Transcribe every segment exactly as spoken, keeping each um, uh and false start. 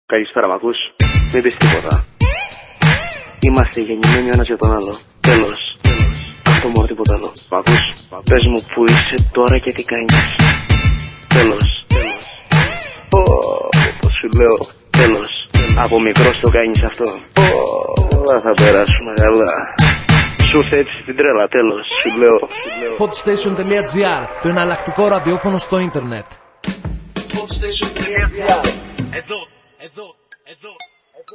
Καλησπέρα, μ' ακούς? Μην πεις τίποτα. Είμαστε γεννημένοι ο ένας για τον άλλο. Τέλος. Αυτό μόνο, τίποτα άλλο. Μ' ακούς? Πες μου που είσαι τώρα και τι κάνεις. Τέλος. Όπως σου λέω. Τέλος. Από μικρός το κάνεις αυτό. Όλα θα περάσουμε καλά. Σου ήρθε έτσι την τρέλα, τέλος. Σου λέω. Podstation.gr, το εναλλακτικό ραδιόφωνο στο ίντερνετ. Podstation.gr. Εδώ, εδώ, εδώ, εδώ.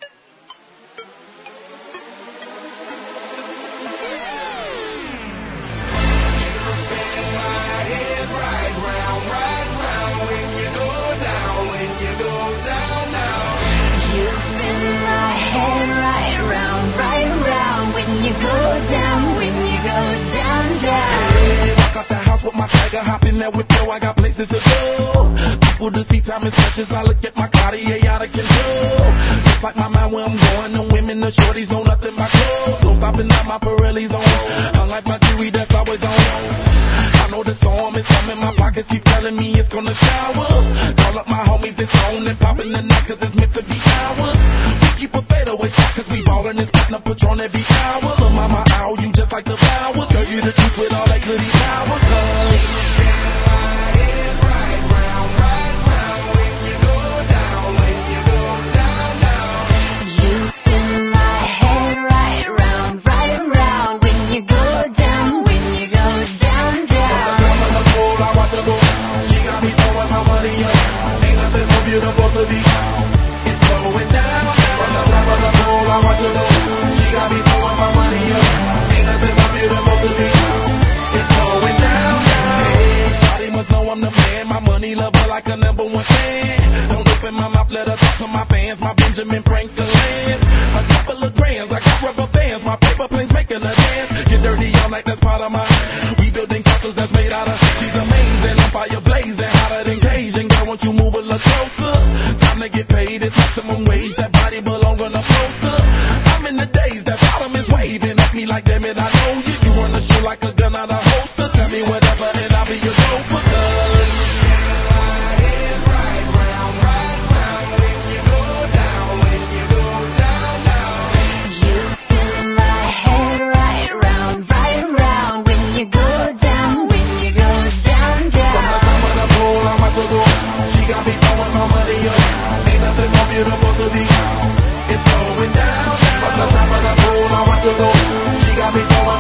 My tiger hop in that with yo, I got places to go. People to see time is precious. I look at my Cartier out of control. Just like my mind where I'm going. The women, the shorties know nothing but clothes. No stopping at my Pirelli's on. Unlike my jewelry that's always on. I know the storm is coming. My pockets keep telling me it's gonna shower. Call up my homies, it's on and popping the night cause it's meant to be ours. We keep a fadeaway shot cause we ballin' and spittin' up Patron every hour. Look mama, ow, you just like the flowers. Girl, you the truth with all that goody power. Like a number one fan. Don't open my mouth, let her talk to my fans. My Benjamin Franklin. A couple of grands, I got rubber bands. My paper planes making a dance. Get dirty all night, that's part of my. We building castles that's made out of. She's amazing, I'm fire blazing, hotter than Cajun. Girl, won't you move a little closer? Time to get paid, it's maximum wage. That body belong on a poster. I'm in the days, that bottom is waving at me like, damn it, I know you. You run the show like a gun out of holster. Tell me whatever, and I'll be your gopher. It's going down, from the top of the pool, I want to go. She got me going.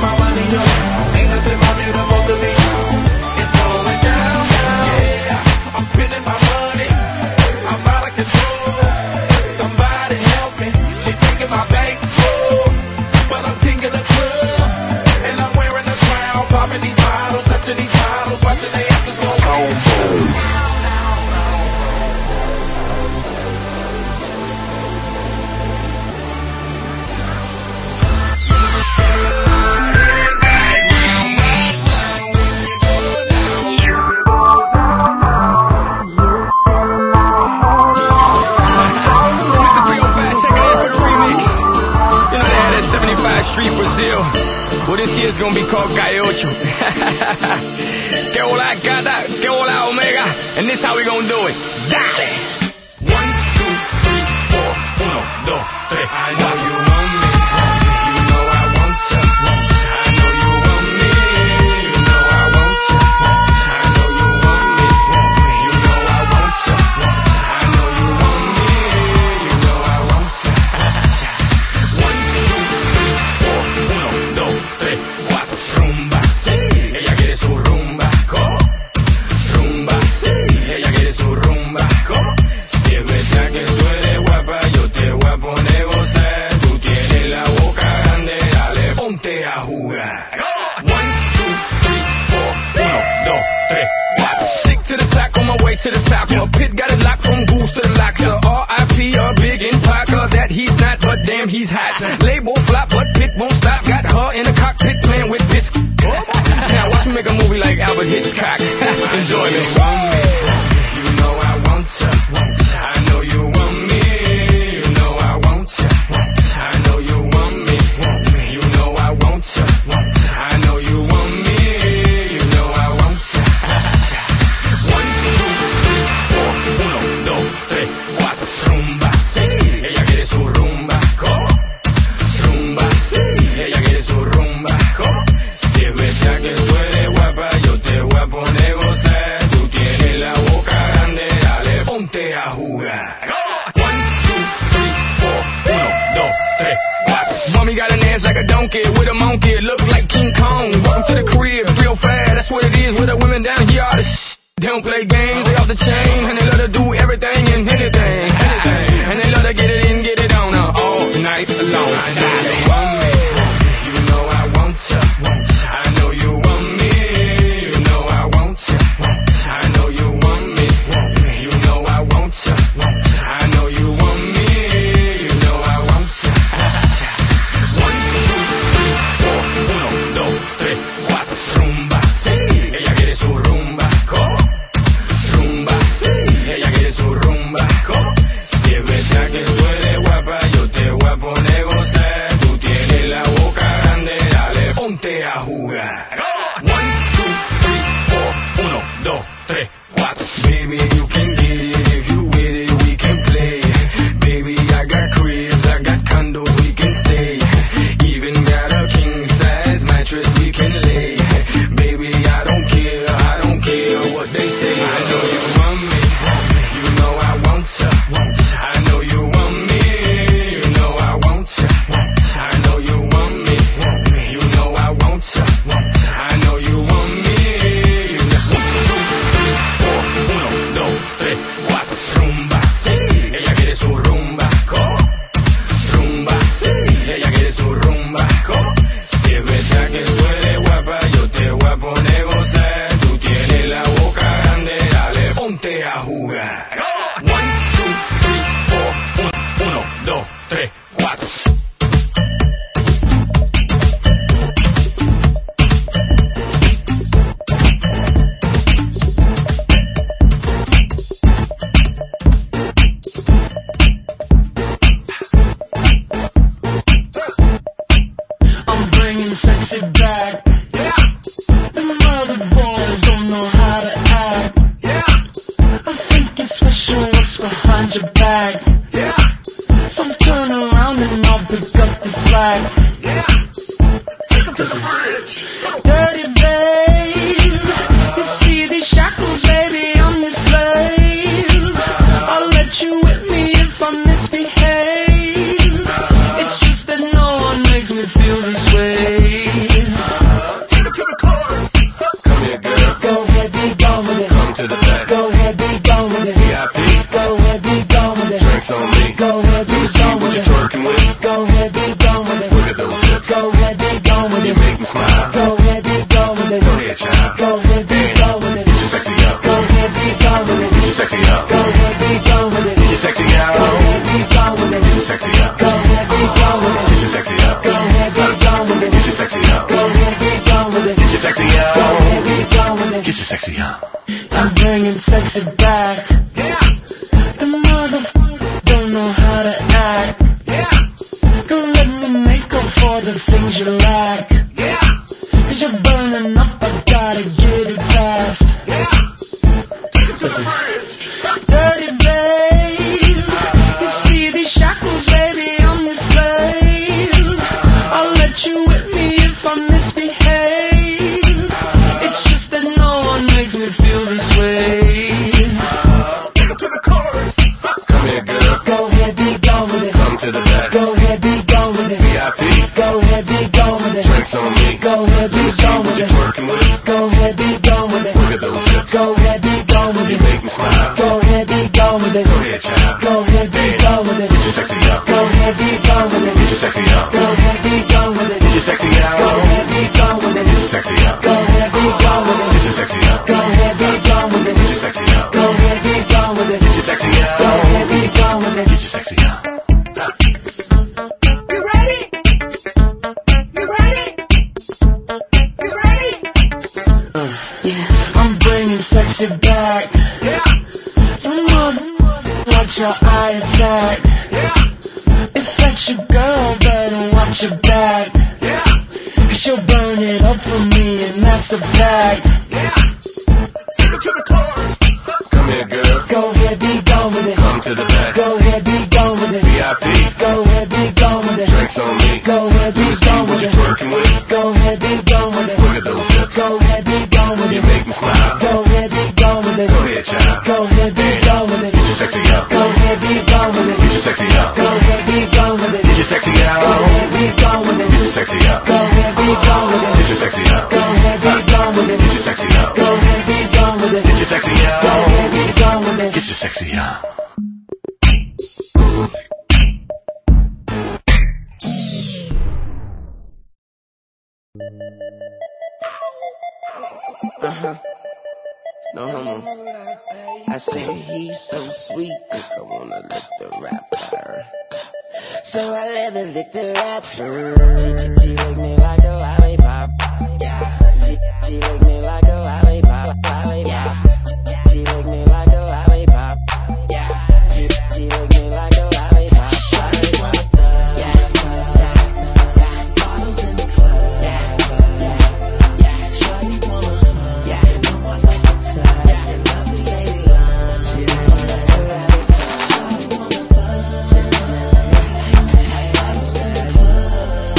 like a donkey with a monkey. Look like King Kong. Welcome to the crib, real fast. That's what it is with the women down here. All the sh- they don't play games, they off the chain, and they love to do everything and anything, anything. And they love to get it in, get it on uh, all night long. I know you want me, you know I want you. I know you want me, you know I want you. I know you want me, you know I want you. I know you want me, you know I want you. One, two, three, four, uno, dos, tres, cuatro, rumba. Ella quiere su rumba, ¿cómo? Rumba, ella quiere su rumba, ¿cómo? Si es verdad que tú eres guapa, yo te voy a poner a gozar. Tú tienes la boca grande, dale, ponte a jugar. One, two, three, four, uno, dos, tres, cuatro. Baby, you can get it, if you with it, we can play. Baby, I got cribs, I got condos, we can stay. Even got a king size mattress we can lay. Baby, I don't care, I don't care what they say. I know you want me, you know I want you. I know you want me, you know I want you. I know you want me, you know I want you. I know you want me, you know. One, two, three, four, uno, dos, tres, cuatro, rumba. Ella quiere su rumba, ¿cómo? Rumba, ella quiere su rumba, ¿cómo? Si es verdad que tú eres guapa, yo te voy a poner a gozar. Tú tienes la boca grande, dale, ponte a jugar. One, two, three, four, uno, uno, dos, tres, cuatro. I'm bringing sexy back. The mother boys don't know how to act. I think it's special what's behind your back. So turn around and I'll pick up the slack. Listen. Dirty babe, you see these shackles, baby, I'm your slave. I'll let you whip me if I misbehave. It's just that no one makes me feel this way. Come here, girl. Go ahead, be gone with it. Come to the back. Go ahead, be gone with it. V I P. Go ahead, be gone with it. Drinks on me. Go ahead, be See gone what with you're it. twerking with. Go ahead, be gone with it. Look at those hips. Go ahead, be gone with You it. make me smile. Go ahead, be gone with it. Go ahead, child. Go ahead, be gone with it. Get your sexy up. Go ahead, be gone with it. Get your sexy up. Go ahead, be gone with it. Get your sexy Go out. ahead, be gone with it. Get your sexy up. Go ahead, be gone with it. Get your sexy up. Go ahead, be gone with it. Get your sexy up. Go ahead, be gone with it. Get your sexy Go ahead, out. be gone with it. Get your sexy up. I'm bringing sexy back. The motherfuckers don't know how to act. Don't let me make up for the things you lack. Cause you're burning up, I gotta get it fast. Listen. Dirty babe, you see these shackles, baby, I'm your slave. I'll let you whip me if I misbehave. It's just that no one makes me feel this way. Come here, girl. Go ahead, be gone with it. Come to the back. Go ahead, be gone with it. V I P. Go ahead, be gone with it. Drinks on me. Go ahead, be See gone what with you're it. twerking with. Go ahead, be gone with it. Look at those hips. Go ahead, be gone with You it. make me smile. Go ahead, be gone with it. Go ahead, child. Go ahead, be gone with it. Get your sexy up. Go ahead, be gone with it. Get your sexy up. Go ahead, be gone with it. Get your sexy Go out. ahead, be gone with it. Get your sexy up. Go ahead, be gone with it. Get your sexy up. Go ahead, be gone with it. Get your sexy up. Go ahead, be gone with it. Get your sexy out. Go ahead, be gone with it. Get your sexy up. You ready? You ready? You ready? Uh, yeah. I'm bringing sexy back. You mother, watch your eye attack. If that's your girl, better watch your back. Cause she'll burn it up for me, and that's a fact. Come here, girl. Go ahead, be gone with it. Come to the back. Go ahead, be gone with it. V I P. Go ahead, be gone with it. Drinks on me. Go ahead, be See gone what with you're it. twerking with. Go ahead, be gone with it. Look at those hips. Go ahead, be gone with You it. make me smile. Go ahead, be gone with it. Go ahead, child. Go ahead, be gone with it. Get your sexy up. Go ahead, be gone with it. Get your sexy up. Go ahead, be gone with it. Get your sexy Go out. ahead, be gone with it. Get your sexy Sexy Young. Uh-huh. No homo. I say he's so sweet, I wanna lick the rapper. So I let her lick the rapper. She, she, she lick me like a lollipop. Yeah. She, she lick me like a lollipop. Lollipop. She lick me like a lollipop. Yeah. She, she lick me like a lollipop. Lollipop. Yeah. Yeah. Bottles in the club. Yeah. Yeah. Yeah. Shawty wanna. Yeah. No one like the touch. Yeah. She love me, lady love. She lick me like a lollipop. Shawty wanna fuck. She lick me like a lollipop. Bottles in the club.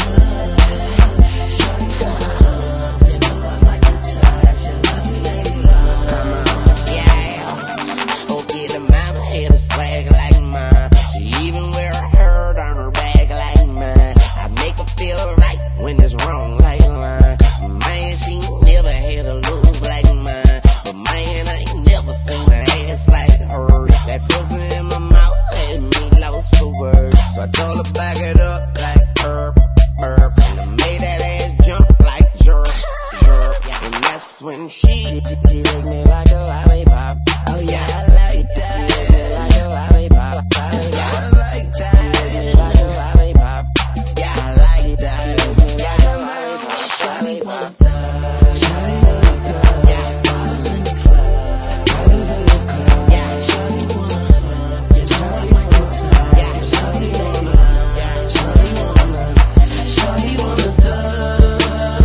Shawty wanna hug. You know I like the touch. She love me, lady love. Come on. Yeah. Okay, the mama had a swag like mine. She even wear a herd on her back like mine. I make her feel right when it's wrong like mine. Man, she never had a look like mine. But man, I ain't never seen her ass like hers. That pussy in my mouth had me lost for words. So I told her back it up like burp, burp. And I made that ass jump like jerk, jerk. And that's when she, she, she licked me like a lollipop. Oh yeah, I like that. She licked me like a lollipop. Yeah, I like that. She licked me like a lollipop. Yeah, I like that. She licked me like a lollipop. Lollipop. Shawty wanna go. Yeah, bottles in the club. Bottles in the club. Yeah, shawty wanna hug. Yeah, shawty wanna touch. Yeah, shawty wanna love. Yeah, shawty wanna love. Shawty wanna thug.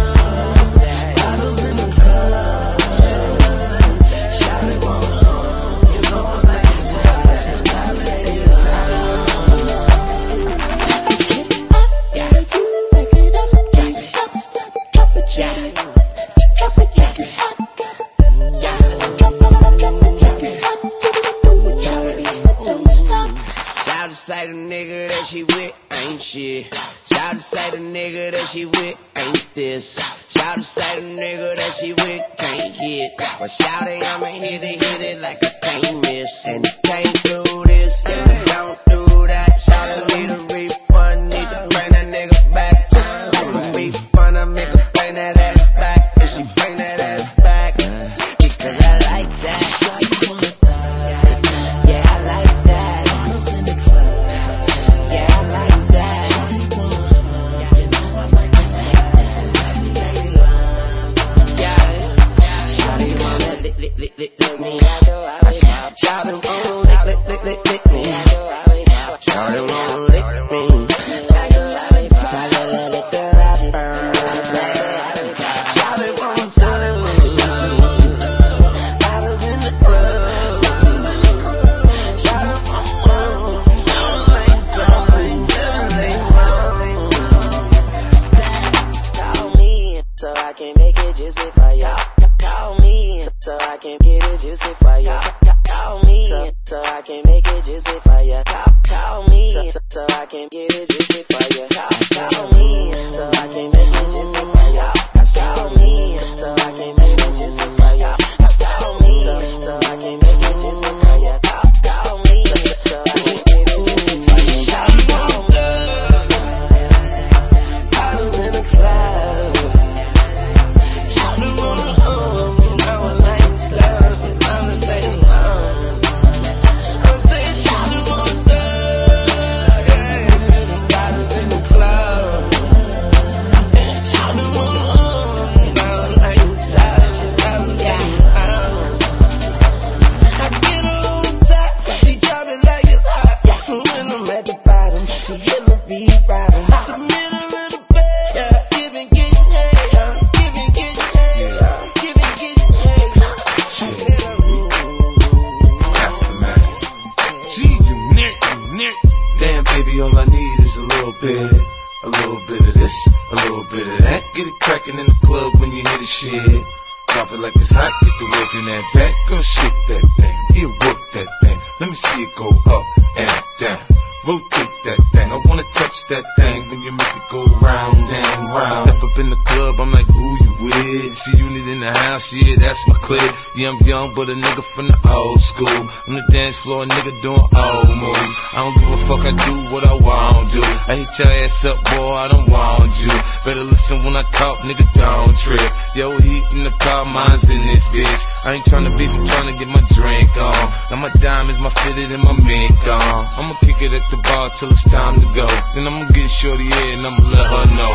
Bottles in the club. Shawty wanna hug. You know I like the touch. And I let it Shout to say the nigga that she with ain't shit. Shout to say the nigga that she with ain't this. Shout to say the nigga that she with can't hit. But shout it, I'ma hit it, hit it like I can't miss. And you can't do this, and you don't do that. Shout it, need a refund, need to bring that nigga back. Just like a refund, I make her bring that ass back. And she bring that ass back, because I like that. Yeah, I like that. Yeah, I like that. Yeah, shawty wanna lick, lick, lick, lick, lick me like a lollipop. Shawty wanna lick, lick, lick, lick, lick me like a lollipop. Shawty wanna lick me like a lollipop. Shawty wanna lick the rapper like a lollipop. Shawty wanna touch. Bottles in the club. Shawty wanna sound like something, something wrong. Call me so I can make it juicy for ya. Call me so I can get it juicy for ya. Call me so I can make it juicy for ya. Call me so I can get it juicy for ya. Call me so I can make it juicy for ya. Call me so I can make it juicy for ya. Call me so I can make it juicy for ya. Call me so I can get it juicy for ya. Shawty wanna love. Bottles in the club. Shawty wanna hug. You know I like slugs. You know I lay long. I say shawty wanna thug. Bottles in the club. Shawty wanna hug. You know I like slugs. You know I lay long. I get her on the top. She drop it like it's hot. When I'm at the bottom, she hit me beat riding. The middle of the bed, yeah. Give and get head, uh. Give and get head, uh. Give and get head, uh. She said, ooh. Gee, you nick, you nick. Damn, baby, all I need is a little bit. A little bit of this, a little bit of that. Get it crackin' in the club when you hear the shit. Drop it like it's hot, get the work in that back. Girl, shake that thing, yeah, work that thing. Let me see it go up and down. Rotate that thing, I wanna touch watch that thing when you make it go round and round. Step up in the club, I'm like, who you with? See unit in the house, yeah, that's my clique. Yeah, I'm young, but a nigga from the old school. On the dance floor, a nigga doing old moves. I don't give a fuck, I do what I want to. I hit your ass up, boy, I don't want you. Better listen when I talk, nigga, don't trip. Yo, heat in the car, mine's in this bitch. I ain't tryna beef, I'm tryna get my drink on. Now my diamonds, my fitted, and my mink on. I'ma kick it at the bar till it's time to go. Then I'ma get shorty in and I'ma let her know.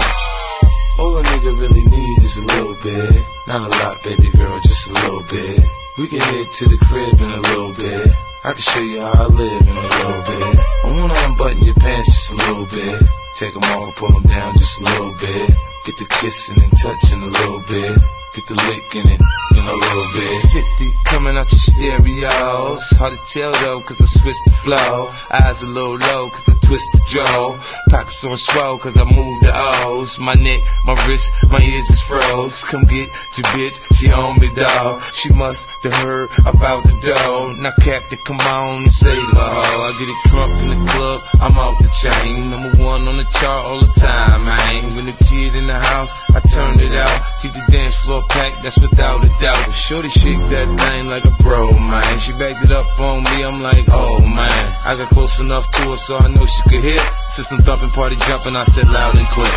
All a nigga really need is a little bit. Not a lot, baby girl, just a little bit. We can head to the crib in a little bit. I can show you how I live in a little bit. I wanna unbutton your pants just a little bit. Take them off, pull them down just a little bit. Get the kissing and touching a little bit. Get the licking it in a little bit. fifty coming out your stereos. Hard to tell though, cause I switched the flow. Eyes a little low, cause I twist the jaw. Pockets on swole, cause I move the O's. My neck, my wrist, my ears is froze. Come get your bitch, she on me, dawg. She must have heard about the dough. Now Captain, come on and save her hoe. I get it crunk in the club, I'm off the chain. Number one on the chart all the time, man. When the kid in the house, I turn it out. Keep the dance floor packed, that's without a doubt. Shorty shake that thing like a pro, man. She backed it up on me, I'm like, oh man. I got close enough to her so I know she could hear. System thumping, party jumping, I said loud and clear.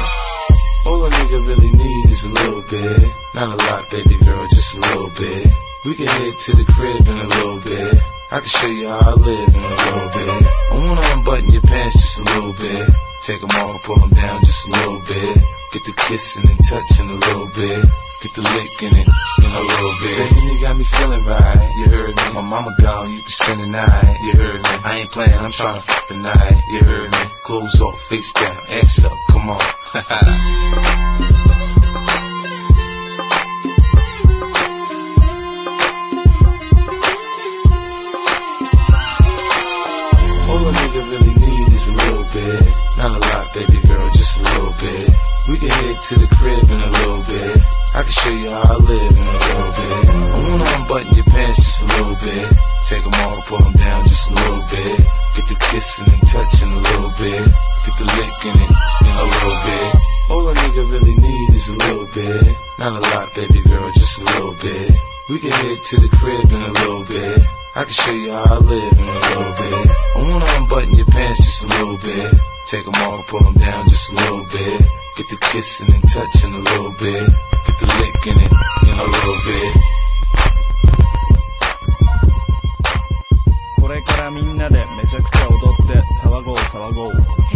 All a nigga really need is a little bit. Not a lot, baby girl, just a little bit. We can head to the crib in a little bit. I can show you how I live in a little bit. I wanna unbutton your pants just a little bit. Take them off, pull them down just a little bit. Get the kissing and touching a little bit. Get the licking it in a little bit. Baby, you got me feeling right, you heard me. My mama gone, you can spend the night, you heard me. I ain't playing, I'm trying to fuck the night, you heard me. Clothes off, face down, ass up, come on. All a nigga really need is a little bit. Not a lot, baby girl, just a little bit. We can head to the crib in a little bit. I can show you how I live in a little bit. I wanna unbutton your pants just a little bit. Take them off, pull them down just a little bit. Get the kissing and touching a little bit. Get the licking it in a little bit. All a nigga really need is a little bit. Not a lot, baby girl, just a little bit. We can head to the crib in a little bit. I can show you how I live in a little bit. I wanna unbutton your pants just a little bit. Take them off, pull them down just a little bit. Get the kissing and touching a little bit. Get the licking it in a little bit. これからみんなでめちゃくちゃ踊って騒ごう騒ごう。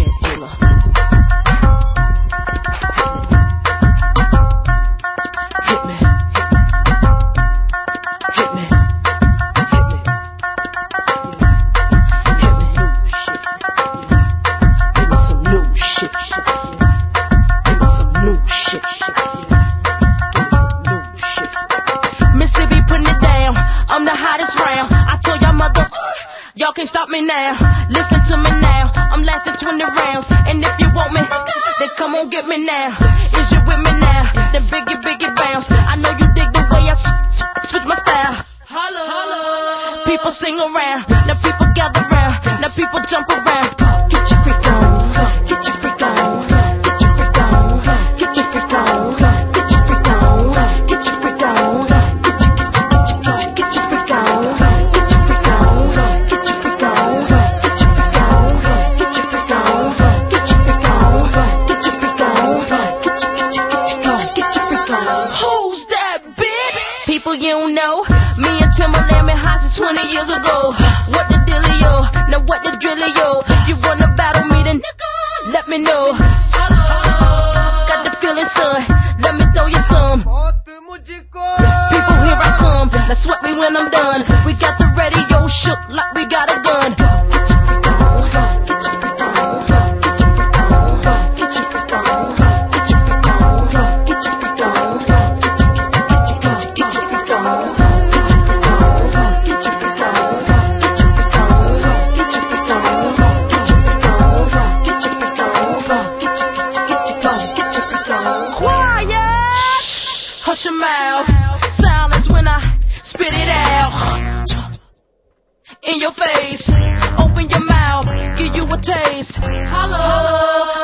Y'all can't stop me now, listen to me now. I'm lasting twenty rounds, and if you want me, then come on get me now. Is you with me now? Then biggie, biggie bounce. I know you dig the way I switch my style. Holla, holla. People sing around, now people gather round, now people jump around. Get your freak on, get your freak on, get your freak on, get your freak on, get your freak on, get your freak on, get your get your freak on. You don't know, me and Timberland been high since twenty years ago. What the dealio? Now what the drillio? You wanna battle me then let me know. Got the feeling, son, let me throw you some. People, here I come, now sweat me when I'm done. We got the radio shook like we got a gun. Hush your mouth, silence when I spit it out. In your face, open your mouth, give you a taste. Holla.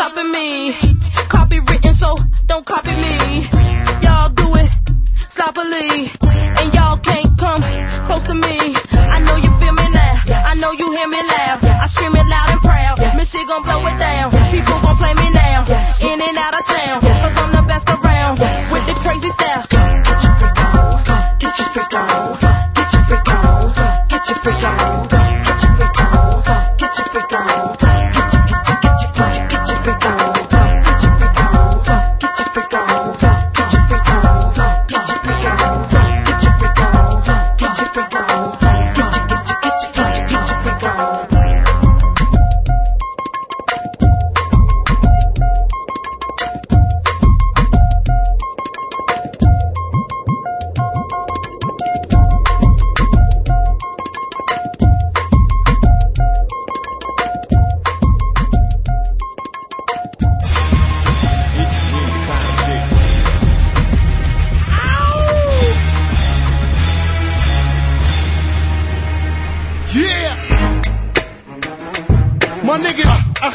stopping me. Copywritten, so don't copy me. Y'all do it sloppily, and y'all can't come close to me. I know you feel me now, I know you hear me loud. I scream it loud and proud. Missy gon' blow it down. People gon' play me now, in and out of town, cause I'm the best around with the crazy style. Get your freak on, get your freak on, get your freak on, get your freak on, get your freak on, get your freak on, get your get your freak on, get your freak on, get your freak on, get your freak on, get your freak on, get your freak on, get your freak on, get your get your get your get your get your freak on. Yeah! My niggas, uh,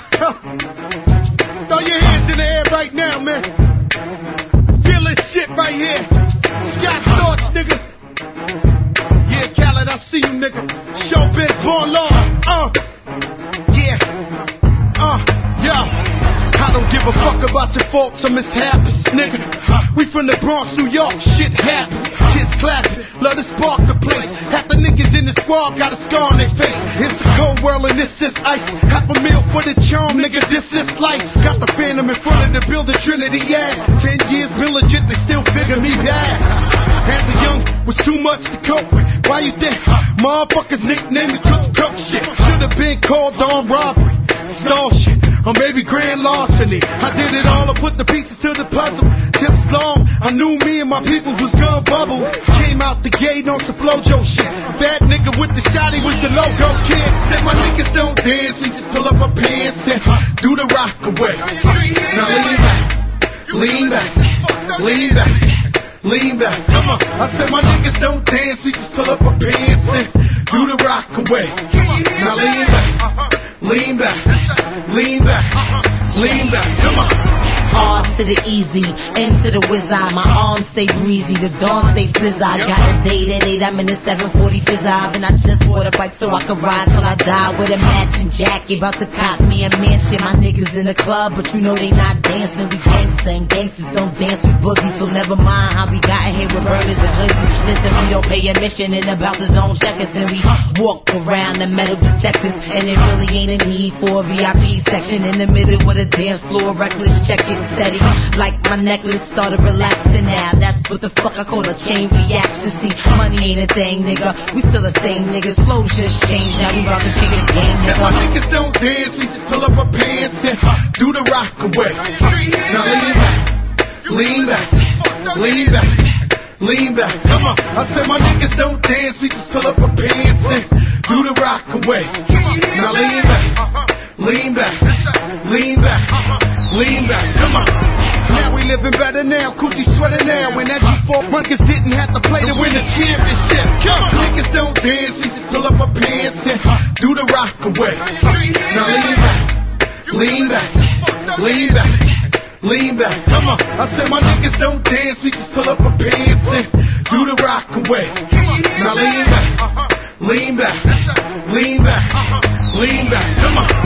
throw your hands in the air right now, man. Feel this shit right here. Scott Storch, nigga. Yeah, Khaled, I see you, nigga. Showbiz, born law. Uh, yeah. Uh, yeah. I don't give a fuck about your faults or mishaps, nigga. We from the Bronx, New York, shit happens. Kids clapping, love to spark the place. Half the niggas in the squad got a scar on their face. It's a cold world and this is ice. Half a meal for the charm, nigga, this is life. Got the Phantom in front of the building, Trinity, yeah. Ten years been legit, they still figure me bad. As a young, was too much to cope with. Why you think motherfuckers nickname me Cook Cook shit? Should've been called on robbery, stall shit, or maybe grand larceny. I did it all, I put the pieces to the puzzle. Just as long, I knew me and my people was gonna bubble. Came out the gate on some Flojo shit. Bad nigga with the shotty was the logo kid. Said my niggas don't dance, we just pull up our pants and do the rock away. Now lean back, lean back, lean back, lean back. Come on, I said my niggas don't dance, we just pull up our pants and do the rock away. Now lean back, lean back, lean back, lean back. Come on. R to the easy, N to the whiz eye. My arms stay breezy, the dawn stay fizz. I got a date at eight, I'm in the seven forty fizz eye. And I just bought a bike so I can ride till I die with a matching jacket. About to cop me a mansion. My niggas in the club, but you know they not dancing. We gangsta and gangsters don't dance with boogies. So never mind how we got here with burgers and hoodies. Listen, we don't pay admission and the bouncers don't check us. And we walk around the metal detectors. And it really ain't a need for a V I P section in the middle with a dance floor. Reckless check it steady, like my necklace started relaxing now. That's what the fuck I call a chain reaction. See, money ain't a thing, nigga. We still the same niggas. Flows just changed. Now we about to shake it again, nigga. My niggas don't dance, we just pull up our pants and do the rock away. Now lean back, lean back, lean back, lean back. Come on, I said my niggas don't dance, we just pull up our pants and do the rock away. Now lean back, lean back, lean back, lean back. Come on. Now we living better now, coochie sweater now. When that G four Runkers didn't have to play to win the championship. Come on. Niggas don't dance, we just pull up our pants and do the rock away. Now lean back, lean back, lean back, lean back. Come on, I said my niggas don't dance, we just pull up our pants and do the rock away. Now lean back, lean back, lean back, lean back. Come on.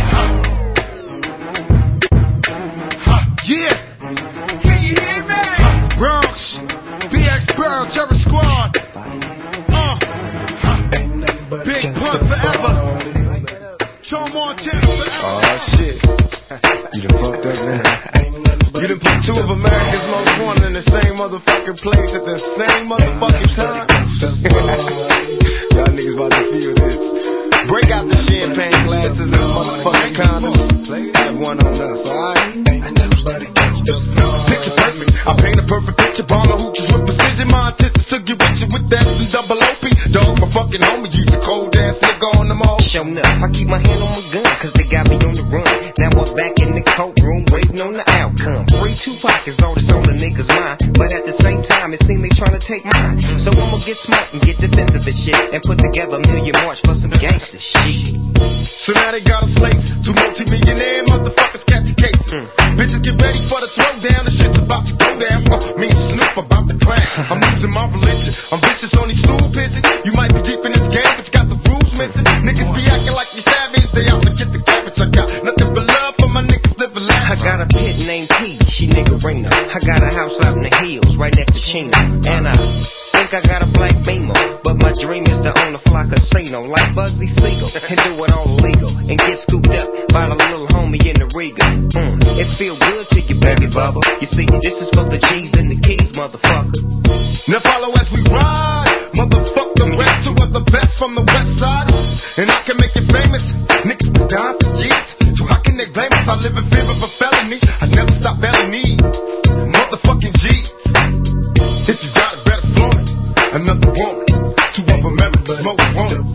Yeah. Can you hear me? Bronx, B X Pearl, Terror Squad. Uh, Big Pun forever. Tom Montana forever. Oh shit. You done fucked up now. You done put two of America's most wanted in the same motherfucking place at the same motherfucking time. Y'all niggas about to feel this. Break out the champagne glasses and motherfucking condoms. Have one on us, alright? Picture perfect. I paint a perfect picture. Bomber hooches with precision. My intentions to get with you with that and double O P. Dog, my fucking homie. You the cold ass nigga on them all. Showing up. I keep my hand on my gun cause they got me on the run. Now I'm back in the courtroom waiting on the outcome. Free Tupac is all that's on the nigga's mind. But at the same time it seems they trying to take mine. So I'ma get smart and get defensive and shit. And put together a million march for some gangster shit. So now they got a slate. Two multi-millionaire motherfuckers catch that's the case. Mm. Bitches get ready for the throwdown. The shit's about to go down. Uh, me and Snoop about to crash. I'm losing my religion. I'm vicious on these stool pigeons. You might be deep in this game, but you got the rules missing. Niggas be acting like you savage. They out to get the cabbage. I got nothing but love for my niggas living life. I got a pit named P, she niggerina. I got a house out in the hills, right next to Chino. And I think I got a black Beamer, but my dream is to own a fly casino like Bugsy Siegel and do it all illegal and get scooped up by the little homie in the Riga. Mm, it feel good to you, baby bubba. You see, this is for the G's and the keys, motherfucker. Now follow as we ride, motherfuck the rest. Two of the best from the west side, and I can make it famous. Niggas been dying for years, so how can they blame us? I live in fear of a felony. I never stop belly need motherfucking G's. If you got it, better flaunt it. Another woman, two of them ever smoke one.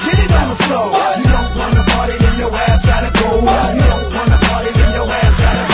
You don't wanna party, then your ass gotta go. You don't wanna party, then your ass gotta go.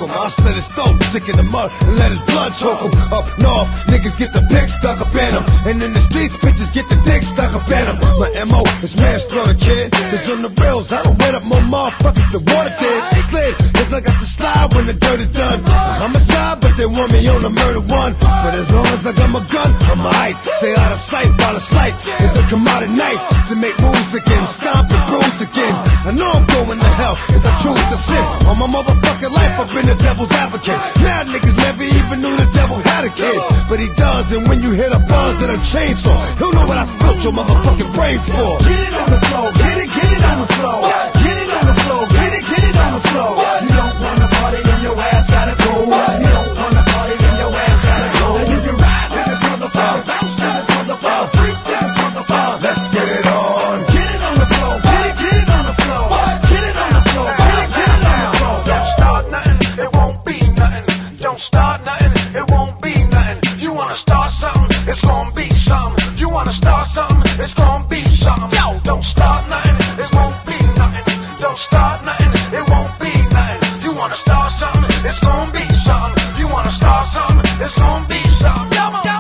him. I'll split his throat, stick in the mud, and let his blood choke him. Up north, niggas get the pick stuck up in him. And in the streets, bitches get the dick stuck up in him. My M O is manslaughter, kid. Cause on the rails, I don't wet up more motherfuckers than water did. Slid, cause I got to slide when the dirt is done. I'm a slide, but they want me on the murder one. But as long as I got my gun, I'm alright. Stay out of sight while it's light. It's a commodity knife to make moves again, stomp and bruise again. I know I'm going to hell if I choose to sin. On my motherfucking life, I've been the devil's advocate. Mad niggas never even knew the devil had a kid, but he does. And when you hit a buzz and a chainsaw, he'll know what I spilt your motherfucking brains for. Get it on the floor, get it, get it on the floor. Get it on the floor, get it, get it on the floor. You don't wanna party, then your ass gotta go. You don't wanna party, then your ass gotta go. You can ride to this motherfucker, bounce to this motherfucker, freak to this motherfucker. Let's get it on. Get it on the floor, get it, get it on the floor. Get it on the floor, get it, get it on the floor. Don't start nothing, it won't be nothing. Don't start nothing, it won't be nothing. You wanna start something, it's gonna be something. You wanna start something, it's gonna be something. Yo, don't start nothing, it won't be nothing. Don't start nothing, it won't be nothing. You wanna start something, it's gonna be something. You wanna start something, it's gonna be something. Yo, yo.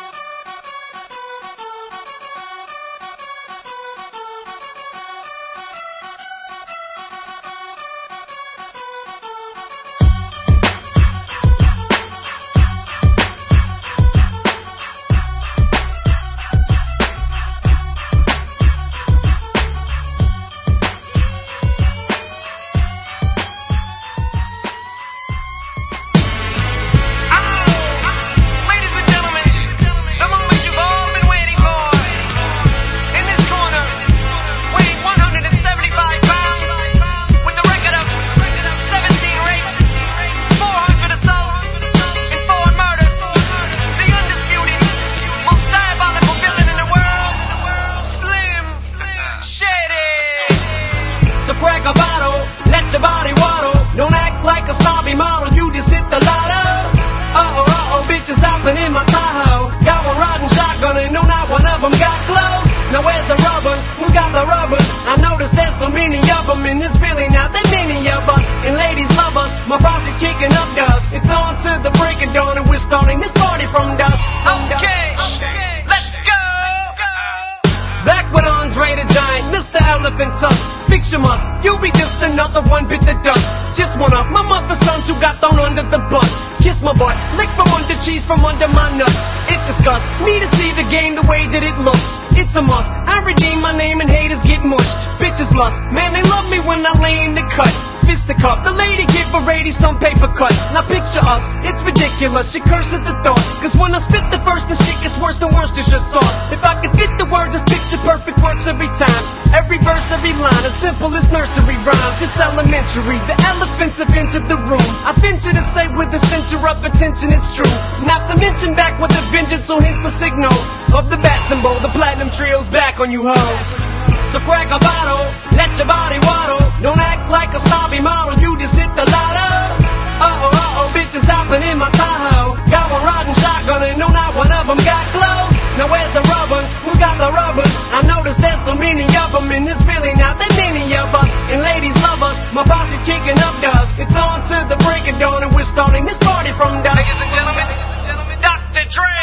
She curses the thought, cause when I spit the verse, the shit gets worse than Worcestershire sauce. If I could fit the words, it's picture perfect works every time. Every verse, every line, as simple as nursery rhymes. It's elementary, the elephants have entered the room. I venture to say with the center of attention, it's true. Not to mention back with a vengeance, so here's the signal of the bat symbol. The platinum trio's back on you hoes. So crack a bottle, let your body waddle. Don't act like a snobby model, you just hit the lotto. Uh-oh, uh-oh, bitches hopping in my Tahoe. Got one riding shotgun and no, not one of them got clothes. Now where's the rubbers? Who got the rubbers? I noticed there's so many of them and there's really not that many of us. And ladies love us, my posse's kicking up dust. It's on to the break of dawn and we're starting this party from dusk. Ladies and gentlemen, Doctor Dre.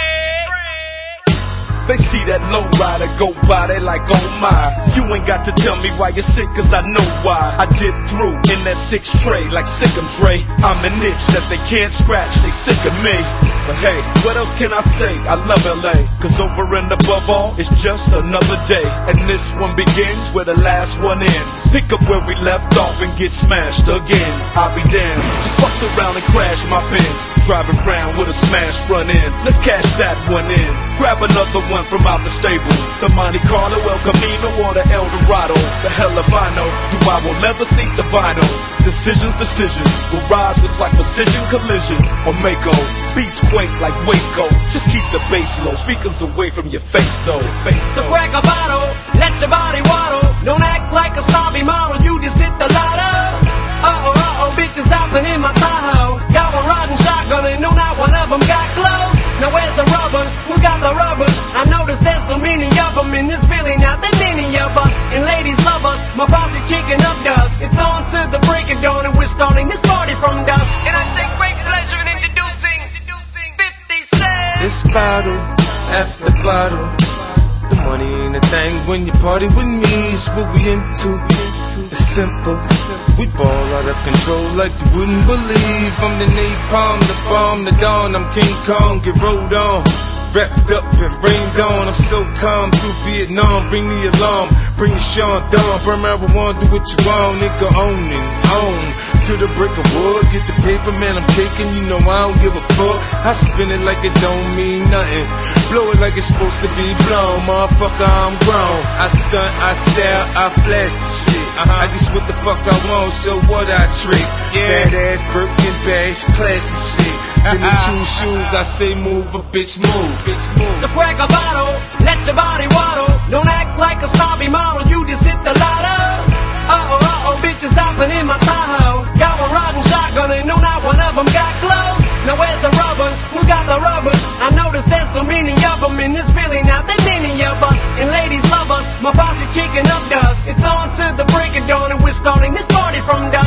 They see that low rider go by, they like, oh my. You ain't got to tell me why you're sick, cause I know why. I dip through in that six tray like Sick'em Dre. I'm an itch that they can't scratch, they sick of me. But hey, what else can I say? I love L A, cause over and above all, it's just another day. And this one begins where the last one ends. Pick up where we left off and get smashed again. I'll be damned, just fucked around and crashed my Benz. Driving around with a smashed front end. Let's cash that one in. Grab another one from out the stable. The Monte Carlo, El Camino, or the El Dorado. The hell if I know. Do I will leather seats or vinyl? Decisions, decisions. Garage looks like precision collision. Or Mako. Beats quake like Waco. Just keep the bass low. Speakers away from your face though. Face so crack a bottle. Let your body waddle. Don't act like a snobby model. You just hit the lotto. Uh-oh, uh-oh, bitches hopping in my Tahoe. Got one riding shotgun and no, not one of them got clothes. Now where's the rubbers? Who got the rubbers? I noticed there's so many of them and there's really not that many of us. And ladies love us, my posse's kicking up dust. It's on to the break of dawn and we're starting this party from dusk. And I say bottle after bottle. The money ain't a thing when you party with me. It's what we into. It's simple. We ball out of control like you wouldn't believe. I'm the napalm, the bomb, the dawn. I'm King Kong, get rolled on. Wrapped up and rained on. I'm so calm through Vietnam. Bring the alarm, bring the Sean Dawn. Burn marijuana, do what you want, nigga. Own it, own. To the brick of wood, get the paper, man. I'm taking, you know I don't give a fuck. I spin it like it don't mean nothing. Blow it like it's supposed to be blown. Motherfucker, I'm grown. I stunt, I style, I flash the shit. Uh-huh. I guess what the fuck I want, so what I trick. Yeah. Badass Birkin bags, classy shit. In the two shoes, I say move, a bitch move. Bitch move. So crack a bottle, let your body waddle. Don't act like a snobby model, you just hit the lotto. Uh-oh, uh-oh, bitches hopping in my Tahoe. Got one riding shotgun and no, not one of them got clothes. Now where's the rubbers? Who got the rubbers? I noticed there's so many of them in this really not that many of us. And ladies love us, my posse's kicking up dust. It's on to the break of dawn and we're starting this party from dusk.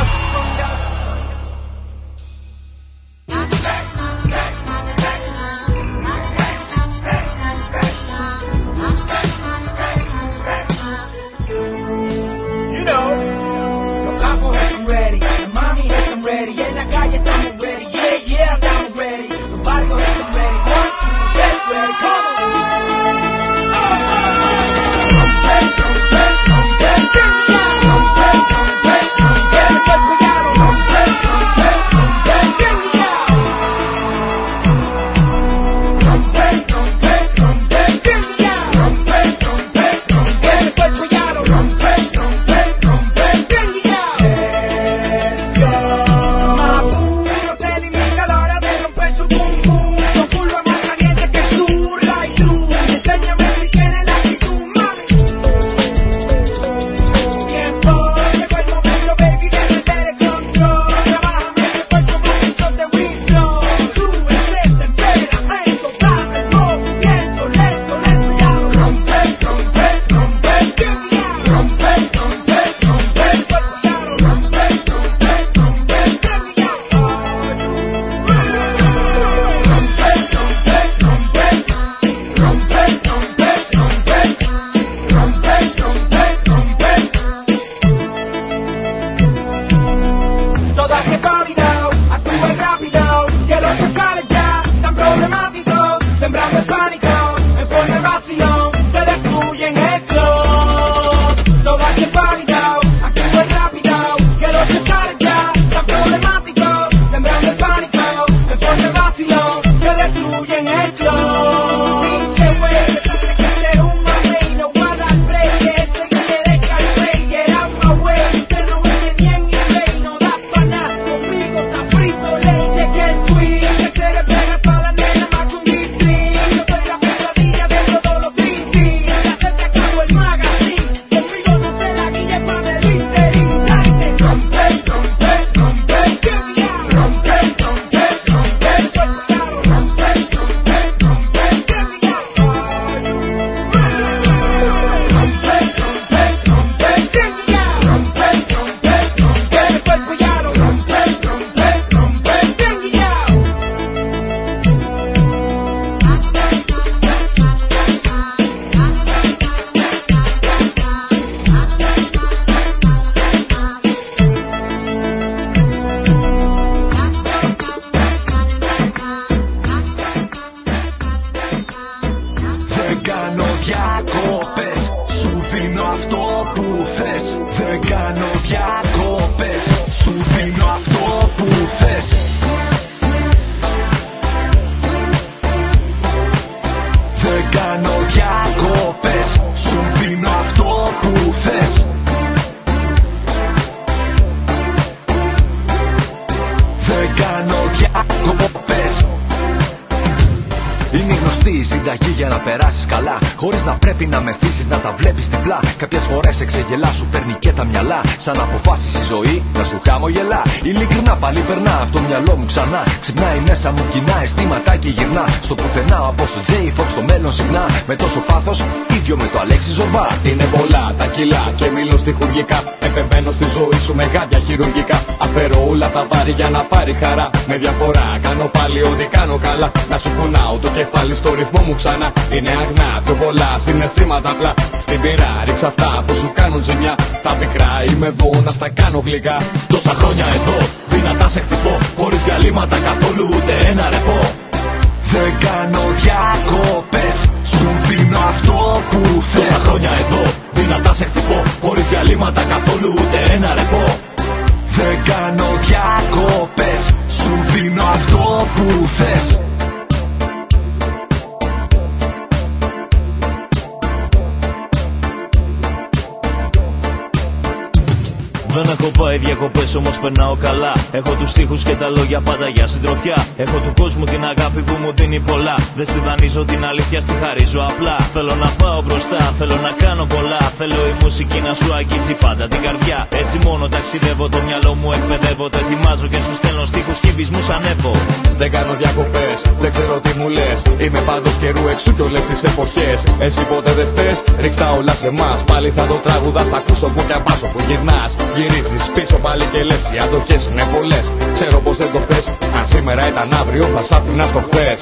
συνταγή για να περάσεις καλά. Χωρίς να πρέπει να μεθύσεις, να τα βλέπεις διπλά. Κάποιες φορές εξεγελά σου παίρνει και τα μυαλά. Σαν αποφάσεις η ζωή να σου χαμογελά. Ειλικρινά πάλι περνά από το μυαλό μου ξανά. Ξυπνάει μέσα μου κοινά αισθήματα και γυρνά. Στο πουθενά από στο J-Fox στο μέλλον συχνά. Με τόσο πάθος, ίδιο με το Αλέξη Ζορμπά. Είναι πολλά τα κιλά και μιλώ στιχουργικά. Επεμβαίνω στη ζωή σου με γάντια χειρουργικά. Αφαιρώ όλα τα βάρη για να πάρει χαρά. Με διαφορά κάνω πάλι ό,τι κάνω καλά. Να σου κουνάω το κεφάλι στο ρυθμό μου ξανά. Είναι αγνά, πιο πολλά συναισθήματα απλά. Στην πειρά ρίξα αυτά που σου κάνουν ζημιά. Τα πικρά είμαι εδώ να στα κάνω γλυκά. Τόσα χρόνια εδώ, δυνατά σε χτυπώ. Χωρίς διαλύματα καθόλου ούτε ένα ρεπό. Δεν κάνω διακοπές, σου δίνω αυτό που θες. Τόσα χρόνια εδώ, δυνατά σε χτυπώ. Χωρίς διαλύματα καθόλου ούτε ένα ρεπό. Δεν κάνω διακοπές, σου δίνω αυτό που θες. Δεν έχω πάει διακοπές όμως περνάω καλά. Έχω τους στίχους και τα λόγια πάντα για συντροφιά. Έχω του κόσμου την αγάπη που μου δίνει πολλά. Δεν στη δανείζω την αλήθεια, στη χαρίζω απλά. Θέλω να πάω μπροστά, θέλω να κάνω πολλά. Θέλω η μουσική να σου αγγίζει πάντα την καρδιά. Έτσι μόνο ταξιδεύω, το μυαλό μου εκπαιδεύω. Το ετοιμάζω και σου στέλνω στίχους κύβισμους ανέβω. Δεν κάνω διακοπές, δεν ξέρω τι μου λες. Είμαι πάντως καιρού εξού κι όλες τις εποχές. Εσύ ποτέ δεν φταίς, ρίξ' τα όλα σε εμάς. Πάλι θα το τραγουδάς, θα ακούσω που κι απάσω που γυρνάς. Γυρίζεις πίσω πάλι και λες, οι αντοχές είναι πολλές. Ξέρω πως δεν το θες, αν σήμερα ήταν αύριο θα σ' άφηνα στο χθες.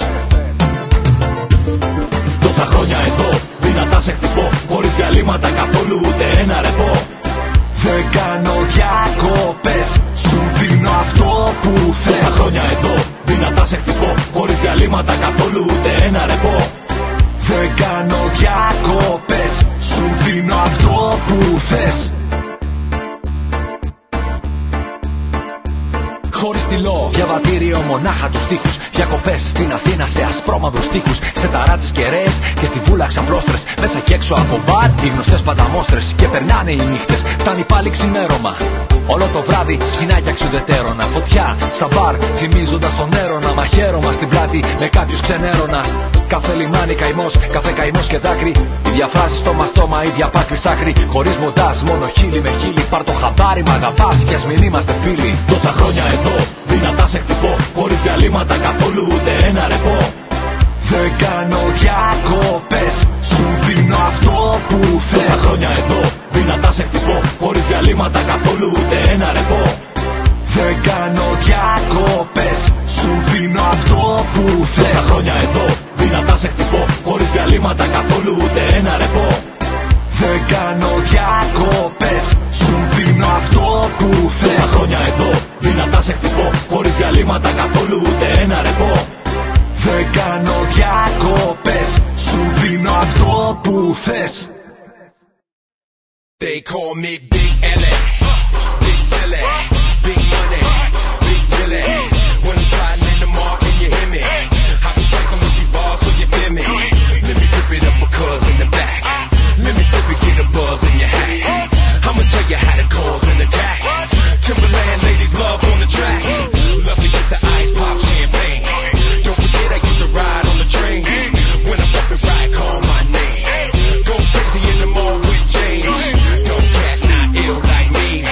Τόσα χρόνια εδώ, δυνατά σε χτυπώ. Χωρίς διαλύματα καθόλου ούτε ένα ρεπό. Δεν κάνω διακοπές, σου δίνω αυτό που θες. Τόσα χρόνια εδώ, δυνατά σε χτυπώ. Χωρίς διαλύματα καθόλου ούτε ένα ρεπό. Δεν κάνω διακοπές, σου δίνω αυτό που θες. Χωρίς τυλό, διαβατήριο μονάχα τους τοίχους. Διακοπές στην Αθήνα σε ασπρόμαυρους τοίχους. Σε ταράτσες κεραίες και στη βούλα ξαπλώστρες. Μέσα και έξω από μπαρ οι γνωστές πανταμόστρες. Και περνάνε οι νύχτες, φτάνει πάλι ξημέρωμα. Όλο το βράδυ σφινάκια ξουδετέρωνα. Φωτιά στα μπαρ θυμίζοντας τον έρωνα. Μαχαίρωμα στην πλάτη με κάποιους ξενέρωνα. Κάθε λιμάνι καημός, κάθε καημός και δάκρυ. Ίδια φράση στόμα στόμα, ίδια πάκρη σ' άκρη. Χωρίς μοντάζ, μόνο χείλη με χείλη. Πάρ' το χαμπάρι μ' αγαπάς κι ας μην είμαστε φίλοι. Τόσα χρόνια εδώ, δυνατά σε χτυπώ. Χωρίς διαλύματα καθόλου ούτε ένα ρεπό. Δεν κάνω διακοπές, σου δίνω αυτό που θες. Τόσα χρόνια εδώ, δυνατά σε χτυπώ. Χωρίς διαλύματα καθόλου ούτε ένα ρεπό. Δεν κάνω διακοπές, σου δίνω αυτό που θες. Τόσα χρόνια εδώ, δυνατά σε χτυπώ. Χωρίς διαλύματα καθόλου ούτε ένα ρεπό. Δεν κάνω διακοπές, σου δίνω αυτό που θες. Τόσα χρόνια εδώ, δυνατά σε χτυπώ. Χωρίς διαλύματα καθόλου ούτε ένα ρεπό. Δεν κάνω διακοπές, σου δίνω αυτό που θες. They call me Big L A, Big Silly, Big Money, Big Billy. When I'm sliding in the mark and you hear me, I be tracing with these bars so you feel me. Let me flip it up because in the back. Let me flip it, get a buzz in your hat. I'ma tell you how to cause an attack. Timberland ladies love on the track. Lucky get the ice pop champagne. Don't forget I get to ride on the train. When I'm up and ride, call my name. Go crazy in the mall with James. Don't cat not ill like me.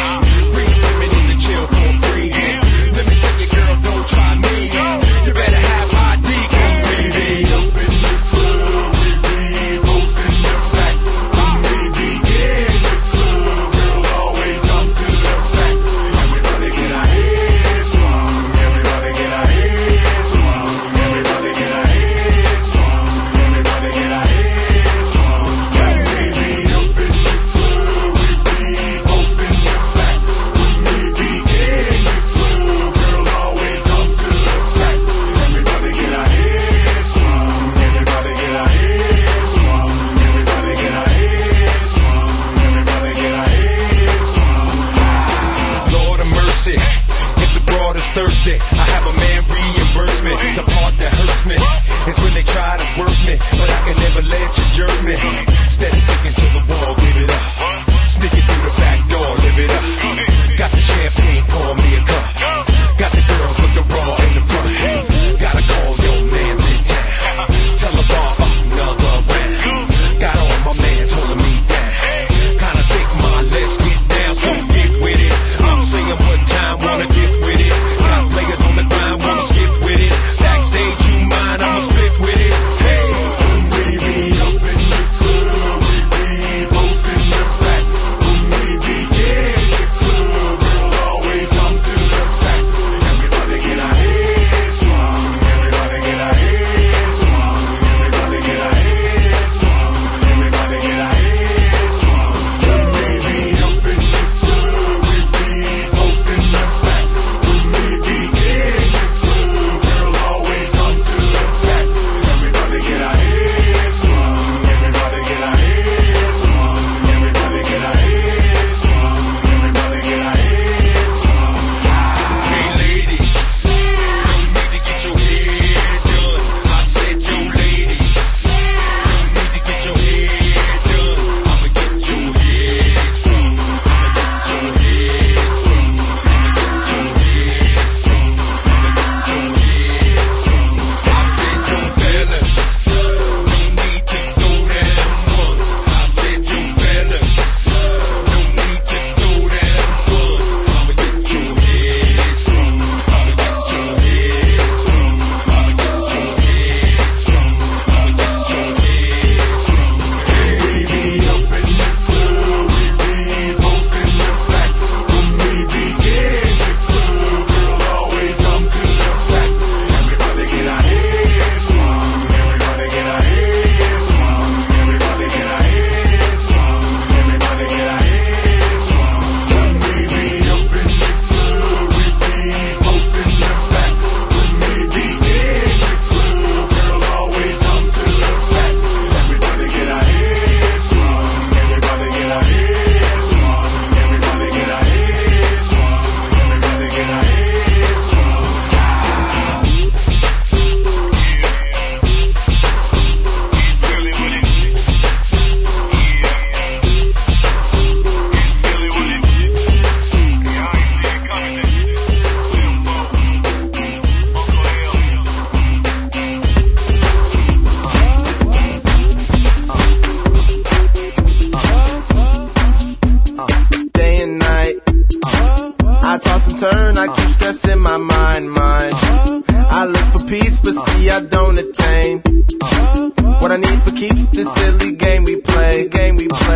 see I don't attain what I need for keeps this silly game we play. Game we play.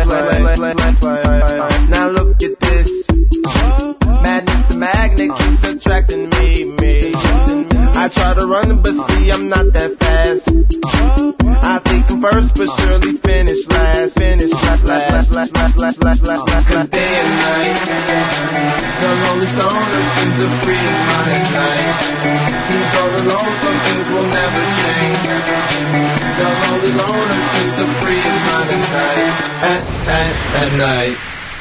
Now look at this. Madness, the magnet keeps attracting me, me. I try to run, but see I'm not that fast. I think I'm first, but surely finish last. Finish last, last, last, last, last, last, last, last. Cause day and night, the lonely stoner seems to free his mind at night. He's all alone, some things will never change. The lonely loner seems to free his mind at night. At, at, at night.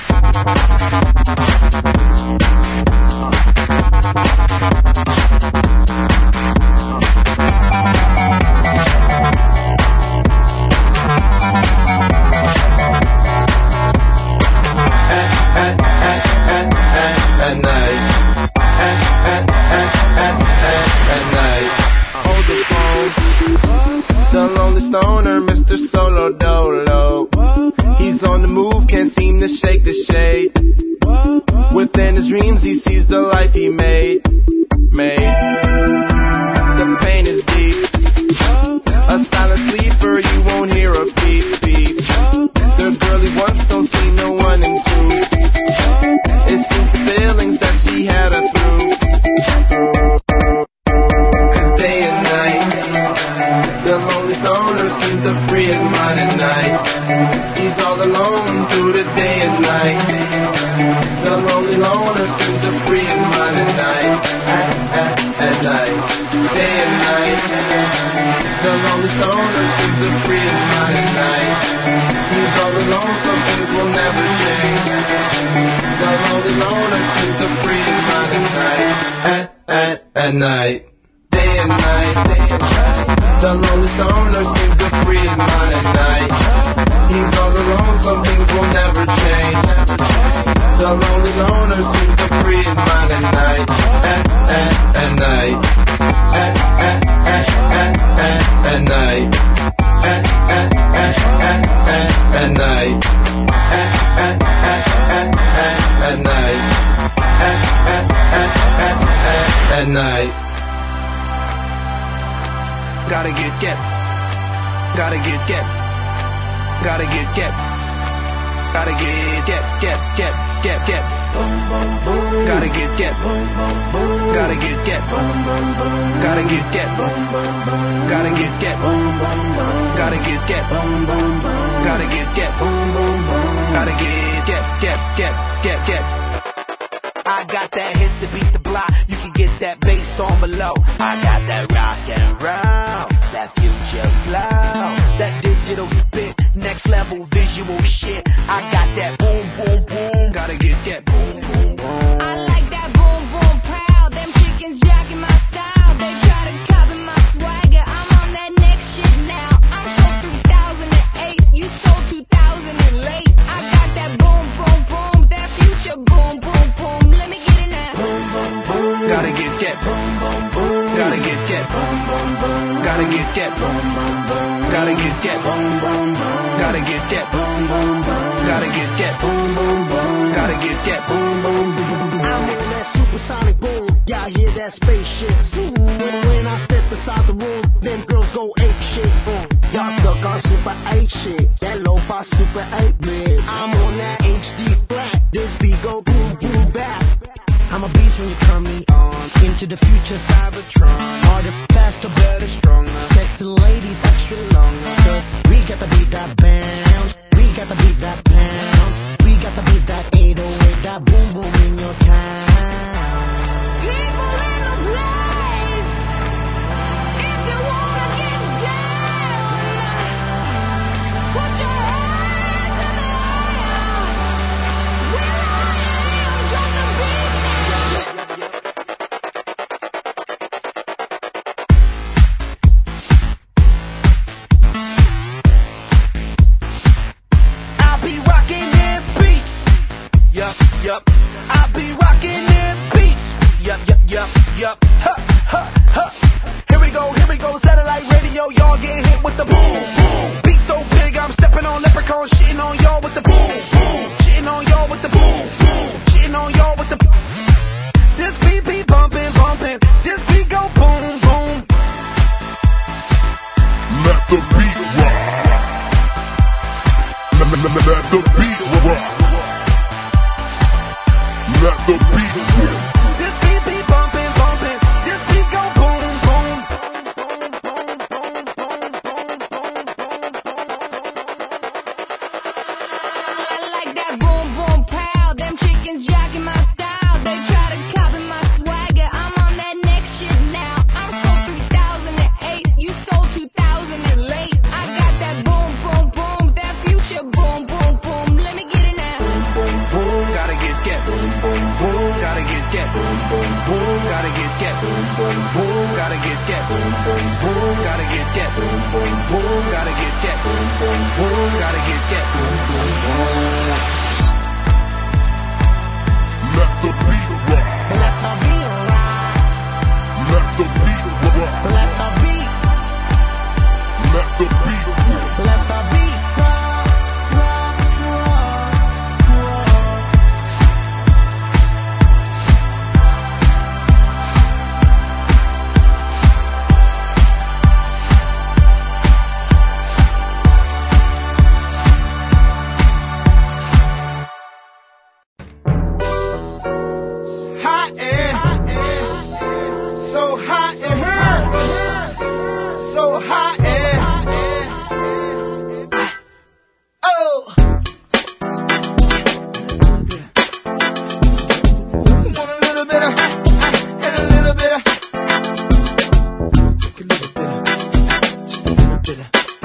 Stoner, Mister Solo Dolo. He's on the move, can't seem to shake the shade. Within his dreams, he sees the life he made. Made. The pain is deep. A silent sleeper, you won't hear a beep beep. The girl he wants don't see no one in two. It seems the feelings that she had her through. Cause day and night, the lonely stoner seems to free his mind at night. He's all alone through the day and night. The lonely loner seems to free his mind at night. At, at, at night. Day and night. The lonely stoner seems to free his mind at night. He's all alone, some things will never change. The lonely loner seems to free his mind at night. At, at, at night. Day and night. Day and night. The lonely stoner seems to free his mind at night. He's all alone, some things will never change. The lonely loner seems to free his mind at night. At, at, at night. At, at, at, at, at, at night. At, at, at, at, at, at night. At, at, at, at, at, at night. At, at, at, at, at, at night. Gotta get, get, gotta get, get, gotta get, get, gotta get, get, get, get, get, get, gotta get, get, gotta get, get, gotta get, get, gotta get, get, gotta get, get, gotta get, get, gotta get, get, get, get, get, get. I got that hit to beat the block. You can get that bass on below. I got that rock and roll, that future flow, that digital spit, next level visual shit. I got that boom, boom, boom. Gotta get that boom, boom, boom. I like that boom, boom, proud. Them chickens jacking my style. They try to copy my swagger. I'm on that next shit now. I'm so two thousand eight. You so two thousand late. I got that boom, boom, boom. That future boom, boom, boom. Let me get it now. Gotta get, get, gotta get, get, gotta get, get, gotta get, get, gotta get, get, gotta get, get, gotta get, get. I'm on that supersonic boom, y'all hear that spaceship. When I step inside the room, them girls go ape shit. Y'all stuck on super eight shit, that lo-fi stupid eight bit. I'm on that H D flat, this beat go boom, boom, back. I'm a beast when you turn me on. Into the future, Cybertron. Harder, faster, better, stronger. Sexy ladies, extra longer. Cause we got to beat that bounce. We got to beat that pound. We got to beat that eight oh eight, that boom boom in your town. People in the place. If you wanna get down, put your hands boom, gotta get that boom, boom, boom, gotta get that boom, boom, boom. Let the beat rock. Let the beat rock. Let the beat rock. Let the beat. Let the beat rock. Let the beat rock, rock, rock, rock. Hot and so hot and so hot and oh. Want a little bit of and a little bit of just a little bit of just a little bit of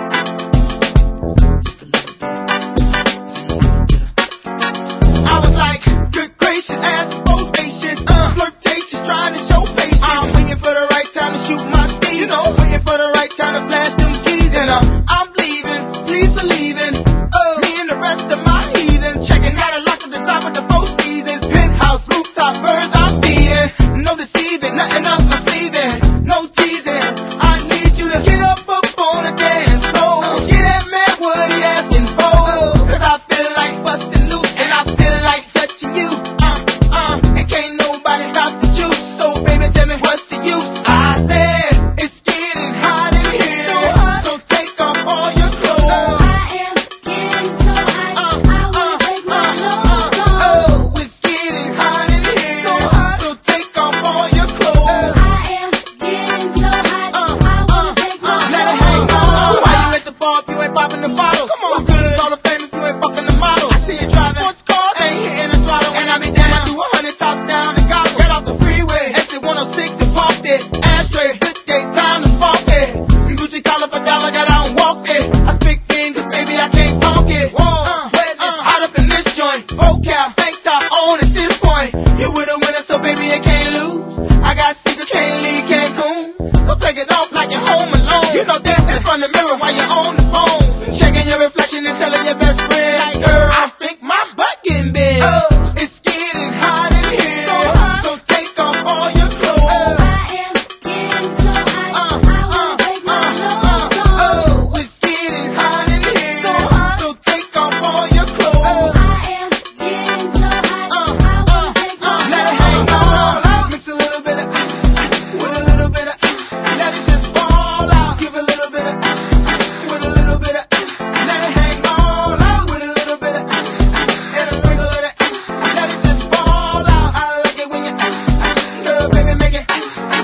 I was like, good gracious, ass spacious, uh, flirtatious, trying to show patience. I'm waiting for the right time to shoot my steam, you know, waiting for the right time to blast them keys, and uh, I'm leaving, please believe in, uh, me and the rest of my heathens, checking out a lock at the top of the four seasons, penthouse, rooftop, birds I'm feeding, no deceiving, nothing up my sleeving, no teasing, I need you to get up up on the dance floor, get that man what he asking for, cause I feel like busting loose, and I feel like touching you, uh, uh, and can't nobody stop the juice, so baby tell me what's the use, I said, it's getting hot in here, so, hot. So take off all your clothes, I am getting so hot, uh, I wanna take my clothes off, oh, it's getting hot in here, so, hot. So take off all your clothes, I am getting so hot, uh, I wanna take my clothes off, let it hang on, why you let the ball if you ain't popping the bottle, come on, what good is all the fame if you ain't fucking the model, I see you driving, sports car, ain't hitting the throttle, and I be down, I do a hundred tops down and gobble, get off the freeway, exit one oh six and parked it, ashtray, good day, time to spark it, Gucci collar for dollar, got out and walked it, I speak things, cause baby I can't talk it, whoa, uh, wet, uh, hot up in this joint, vocab, tank top on at this point, you with a winner so baby you can't lose, I got secrets, can't leave Cancun, so take it off like you're home alone, you know dancing in front of the mirror while you're on the phone, checking your reflection and telling your best friend, like, girl, I think my butt getting big, uh, it's getting hot in here, so, hot. So take off all your clothes, I am getting so hot, uh, I wanna take my clothes off, oh, it's getting hot in here, so, hot. So take off all your clothes, I am getting so hot, uh, I wanna take my clothes off, let it hang on, mix a little bit of with a little bit of let it just fall out, give a little bit of with a little bit of let it hang all out with a little bit of and a sprinkle of that let it just fall out, I like it when you girl baby make it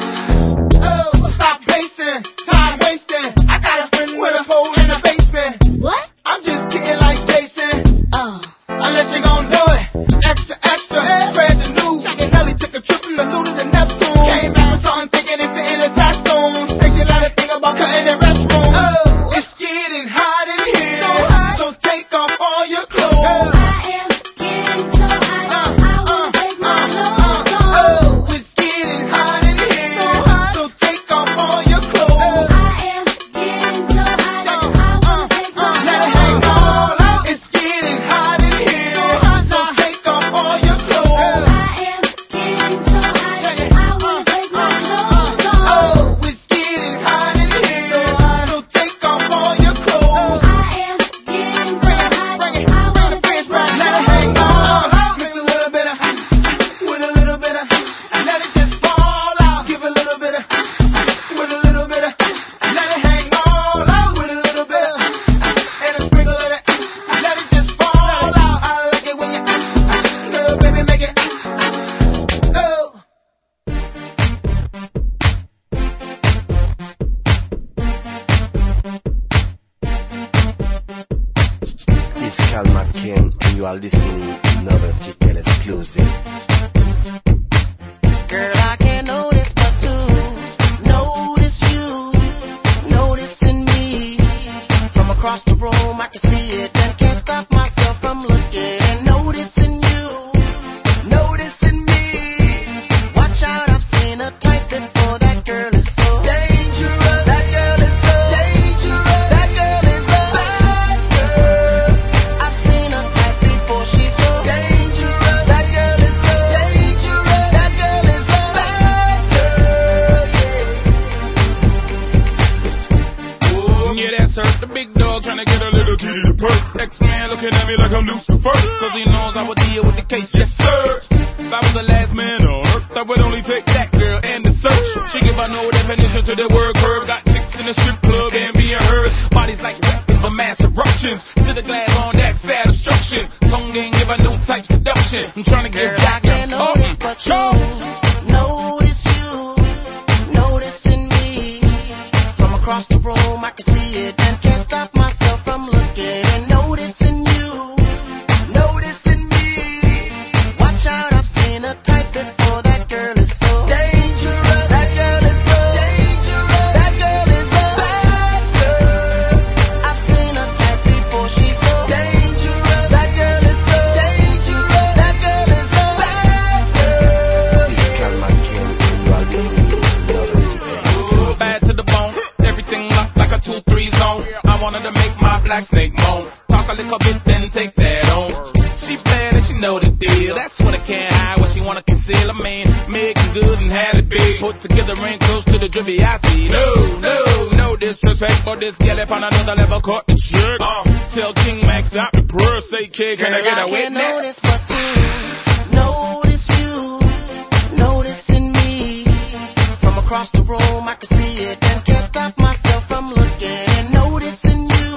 oh stop pacing, time wasting, I got a friend with a hole in the basement, what? I'm just kidding like Jason, oh unless you gon' do it, extra extra, spread the news, and Nelly took a trip from the Luda to Neptune, came back with something thinking it fit in his costume, station let her think about cutting the restroom, oh it's getting hot in here, so, hot. So take off all your clothes, I am getting so hot, uh, I wanna uh, take my uh, clothes uh, off, oh it's getting hot in here, so, hot. So take off all your clothes, I am getting so hot, uh, I wanna take my uh, let it hang all out, it's getting hot in here, so, hot. So take off all your clothes, I am getting so hot, I wanna take my clothes off, oh it's getting hot in here, so, hot. So take off all your clothes, I am getting so hot, I wanna take my clothes off, let it hang all out, mix a little bit of with a little bit of let it just fall out, give a little bit of with a little bit of let it hang all out with a little bit of and a sprinkle of that let it just fall out, I like it when you girl baby make it oh It's Calma King, and you are listening to another T K L exclusive. Girl, I can't notice but to notice you, noticing me. From across the room, I can see it and can't stop myself from looking and noticing you, noticing me. Watch out, I've seen a type before. That girl is so dangerous. That girl is so dangerous. need a perk. X-Man looking at me like I'm Lucifer, cause he knows I would deal with the case, yes sir. If I was the last man on earth, I would only take that girl and the search. She give her no definition to the word curve. Got chicks in the strip club and being heard. Bodies like weapons of mass eruptions. To the glass on that fat obstruction. Tongue ain't give her no type seduction. I'm trying to give back and notice, but you notice you noticing me from across the room. I can see it and can't stop myself from looking and noticing you, noticing me. Watch out, I've seen a type before. That girl is so dangerous. That girl is so dangerous. That girl is a bad girl. I've seen a type before. She's so dangerous. That girl is so dangerous. That girl is a bad girl. It's Calma King, and you are listening to another bad to the bone. Everything locked like a two three zone. I wanted to make my black snake moan. Talk a little bit, then take that on. She bad and she know the deal. That's what I can't hide, what she wanna conceal. I mean, make it good and had it big. Put together and close to the drippy I see. No, no, no disrespect, but this gal up on another level cut the trick. Uh, tell King Max stop the prayer, say kid, can I get a witness? I can't notice but you notice you noticing me from across the room. I can see it and can't stop myself from looking and noticing you,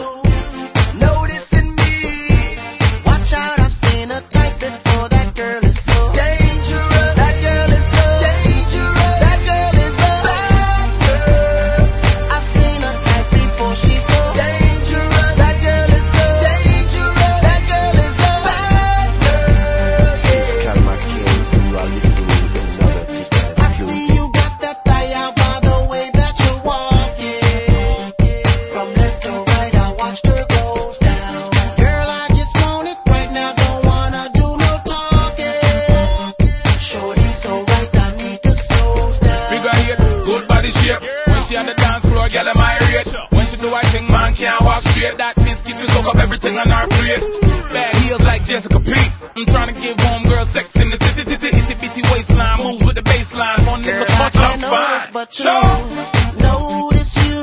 noticing me. Watch out, I've seen a type before. That girl is so dangerous. That girl is so dangerous. That girl is a bad girl. I've seen a type before. She's so dangerous. That girl is so dangerous. That girl is a bad girl. It's Calma King, and you are listening to another Chica I see you got that thigh out by the way that you're walking. From left to right, I watched her go down. Girl, I just want it right now. Don't wanna do no talking. Shorty so right, I need to slow down. Figure eight, good body shape. When she on the dance floor, girl, am I rate. When she do I think man can't walk straight. That biscuit will soak up everything on her plate. Bad heels like Jessica Pete. I'm trying to give home girl sex in the city, titty, itty bitty waistline. Moves with the baseline. One nigga Girl, I punch, I'm can't notice fine. but you notice you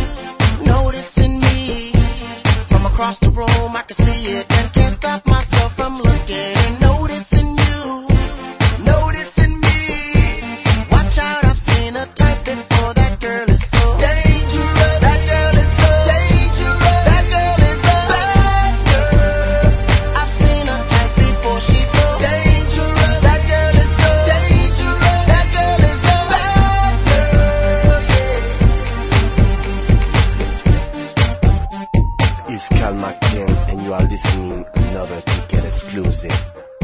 noticing me from across the room. I can see it and can't stop myself from looking and noticing you, noticing me. Watch out, I've seen a type before. That girl is so dangerous. That girl is so dangerous. That girl is a bad girl. I've seen a type before. She's so dangerous. That girl is so dangerous. That girl is a bad girl. It's Calma King, and you are listening to another Ticket exclusive.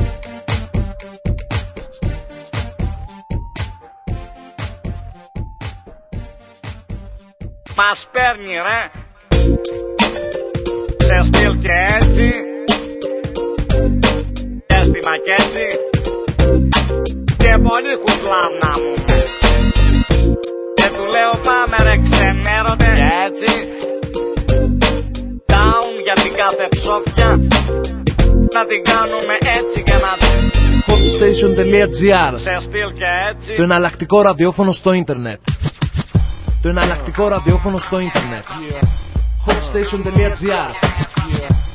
Μας παίρνει ρε σε στυλ και έτσι και στη μακέτη και πολύ κουκλάμνα μου και του λέω πάμε ρε ξενέρωτε και έτσι down για την κάθε ψόφια να την κάνουμε έτσι και να την hotstation.gr. σε στυλ και έτσι Το εναλλακτικό ραδιόφωνο στο ίντερνετ. Το εναλλακτικό ραδιόφωνο στο ίντερνετ. hotstation.gr.